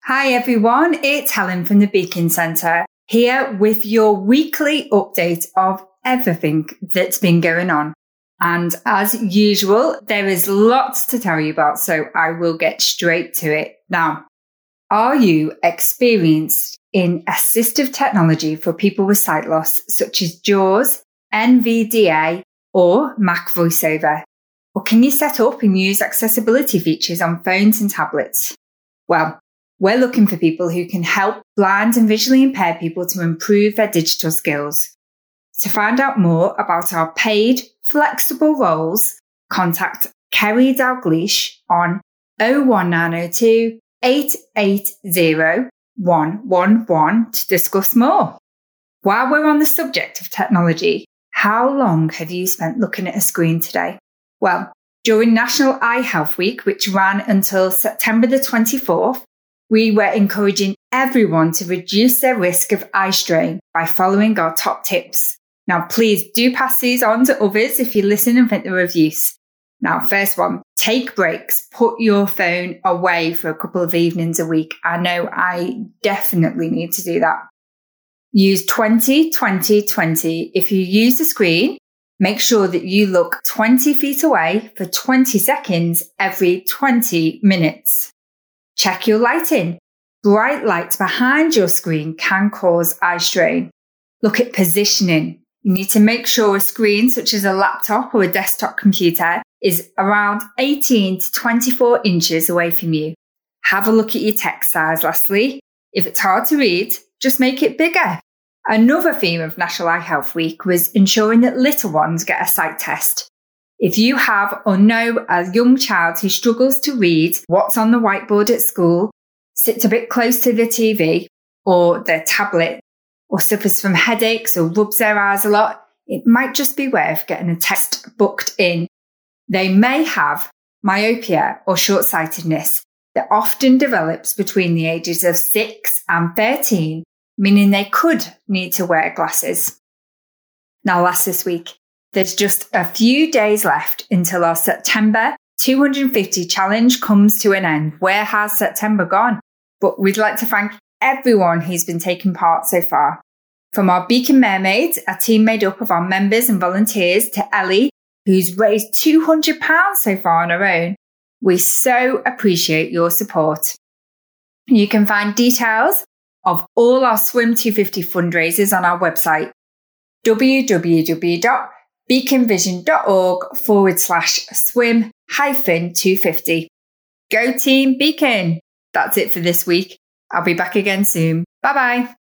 Hi everyone, it's Helen from the Beacon Centre, here with your weekly update of everything that's been going on. And as usual, there is lots to tell you about, so I will get straight to it. Now, are you experienced in assistive technology for people with sight loss, such as JAWS, NVDA, or Mac VoiceOver? Or can you set up and use accessibility features on phones and tablets? Well, we're looking for people who can help blind and visually impaired people to improve their digital skills. To find out more about our paid, flexible roles, contact Kerry Dalgleish on 01902 880 111 to discuss more. While we're on the subject of technology, how long have you spent looking at a screen today? Well, during National Eye Health Week, which ran until September the 24th, we were encouraging everyone to reduce their risk of eye strain by following our top tips. Now, please do pass these on to others if you listen and think they're of use. Now, first one, take breaks. Put your phone away for a couple of evenings a week. I know I definitely need to do that. Use 20-20-20. If you use the screen, make sure that you look 20 feet away for 20 seconds every 20 minutes. Check your lighting. Bright lights behind your screen can cause eye strain. Look at positioning. You need to make sure a screen such as a laptop or a desktop computer is around 18 to 24 inches away from you. Have a look at your text size lastly. If it's hard to read, just make it bigger. Another theme of National Eye Health Week was ensuring that little ones get a sight test. If you have or know a young child who struggles to read what's on the whiteboard at school, sits a bit close to the TV or their tablet, or suffers from headaches or rubs their eyes a lot, it might just be worth getting a test booked in. They may have myopia or short-sightedness that often develops between the ages of 6 and 13, meaning they could need to wear glasses. Now, last this week, there's just a few days left until our September 250 challenge comes to an end. Where has September gone? But we'd like to thank everyone who's been taking part so far. From our Beacon Mermaids, a team made up of our members and volunteers, to Ellie, who's raised £200 so far on her own. We so appreciate your support. You can find details of all our Swim 250 fundraisers on our website, www.beaconvision.org/swim-250. Go Team Beacon! That's it for this week. I'll be back again soon. Bye bye.